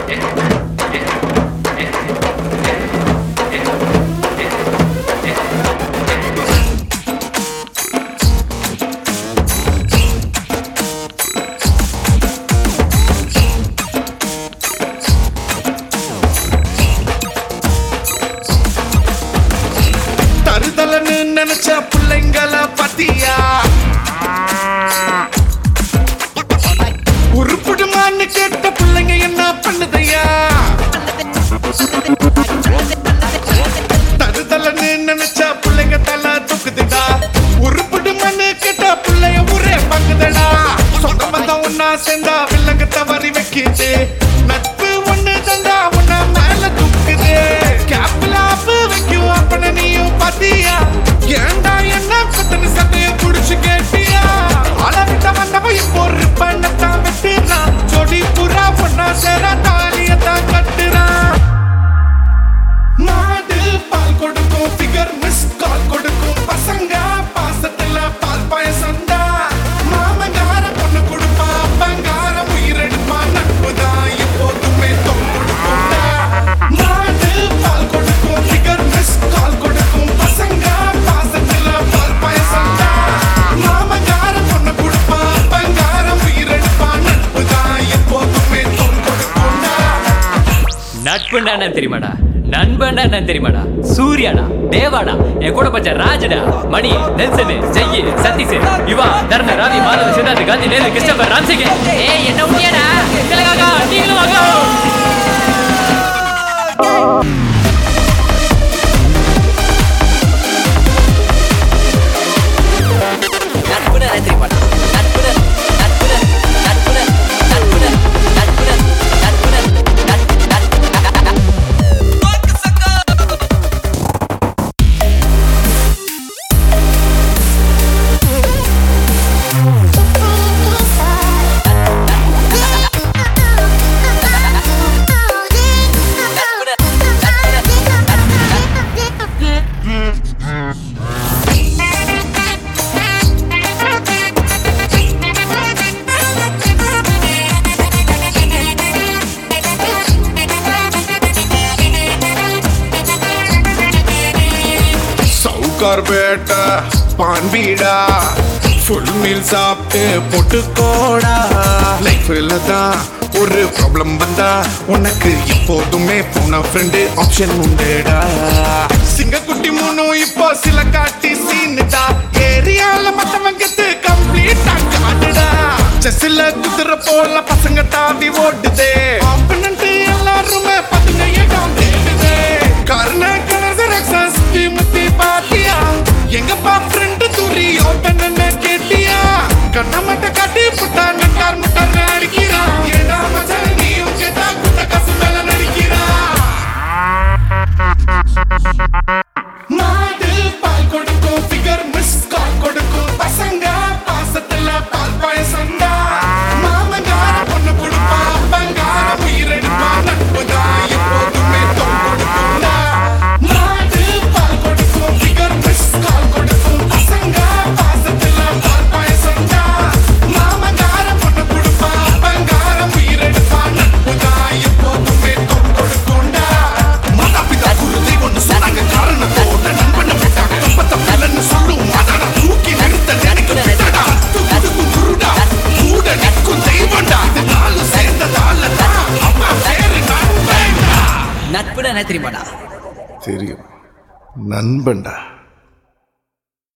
தருதலன்னு நினைச்ச பிள்ளைங்கள பத்தியா உருப்பிடுமான்னு கேட்ட பிள்ளைங்க என்ன பண்ணுதையா தருதலன்னு நினைச்ச பிள்ளைங்க தலை தூக்குதுடா உருப்பிடுமான்னு கேட்ட பிள்ளைய ஊரே பங்குதடா சொந்த பந்தம் ஒன்னா சேர்ந்தா வில்லங்க தவறி வைக்கிது நட்பு ஒண்ணு தந்தா உன்ன மேல தூக்குது கேப்ல ஆப்பு வைக்கும் அப்பன நீயும் பாத்தியா ஏண்டா என்ன பத்தனு சட்டைய புடிச்சு கேட்டியா அளவிட்ட வந்தவ இப்போ ஒரு பண்ணத்தான் வெட்டுறான் ஜோடி புறா பொண்ணா சேர தாலியத்தான் கட்டுறான் மாடு பால் கொடுக்கும் ஃபிகர் மிஸ் கால் கொடுக்கும் பசங்க பாசத்துல பால் பாயசம் தான் மாமங்கார பொண்ணு கொடுப்பா அப்பங்கார உயிரெடுப்பா நட்புதான் எப்போதுமே தொங்குடுக்கும்டா மாடு பால் கொடுக்கும் ஃபிகர் மிஸ் கால் கொடுக்கும் பசங்க பாசத்துல பால் பாயசம் தான் மாமங்கார பொண்ணு கொடுப்பா அப்பங்கார உயிரெடுப்பா நட்புதான் எப்போதுமே தொங்குடுக்கும்டா நட்புண்டா என்ன தெரியுமாடா நண்பன்டா என்ன தெரியுமாடா சூர்யாடா தேவாடா என் கூட பச்ச ராஜடா மணி நெல்சன் ஜெய் சதீஷ் யுவா தர்ம ராவி மாதவ சித்தார்த் காந்தி நேரு கிறிஸ்டபர் ராம்சிங் ஏய் என்ன உண்மையாடா கிளகாகா நீங்களும் வாங்க நட்புண்டா என்ன தெரியுமாடா நட்புண்டா கார்பேட்ட பான் வீடா ஃபுல் மீல் சாப்பிட்டு போட்டுக்கோடா லைஃப்ல தான் ஒரு ப்ராப்ளம் வந்தா உனக்கு எப்போதுமே போன ஃப்ரெண்டு ஆப்ஷன் உண்டுடா சிங்கக்குட்டி மூணும் இப்போ சில காட்டி சீனுடா ஏரியால மத்தவங்க கம்ப்ளீட்டா காடுடா செஸ்ல குதிரை போல பசங்க தாவி ஓடுதே ஆப்பனன்ட் எல்லாருமே பதுங்க இடம் தேடுதே காரண கணசர் எக்ஸஸ் முத்தி பாத்தியா எங்கப்பா ஃப்ரெண்ட் தூரி ஓட்டன்னு கேட்டியா கண்ண மட்டும் காட்டி புட்டா நட்டார் முட்டார் அடிக்கிறா ஏடா மச்சான் நீயும் கேட்டா குட்ட காசு மேல நடிக்கிறா மாடு பால் கொடுக்கும் ஃபிகர் மிஸ் கால் கொடுக்கும் பசங்க பாசத்துல பால் பாயசம் மாமங்கார பொண்ணு கொடுப்பா அப்பங்கார உயிரெடுப்பா நட்புதான் எப்போதுமே தொங்குடுக்கும்டா மாடு பால் கொடுக்கும் ஃபிகர் மிஸ் கால் கொடுக்கும் பசங்க பாசத்துல பால் பாயசம் மாமங்கார பொண்ணு கொடுப்பா அப்பங்கார உயிரெடுப்பா நட்புதான் எப்போதுமே தொங்குடுக்கும்டா மாதா பிதா குரு தெய்வம்னு சொன்னாங்க காரணத்தோட நண்பனை விட்டாங்க கம்பத்தை பிள்ளைன்னு சொல்லும் அதான தூக்கி நிறுத்த நினைக்க விட்டடா கொடுக்கும் குருடா கூட நிற்கும் தெய்வம்டா இது நாலு சேர்ந்ததால தான் அம்மா பேரு நண்பன்டா நட்புண்டா என்ன தெரியுமாடா தெரியும் நண்பன்டா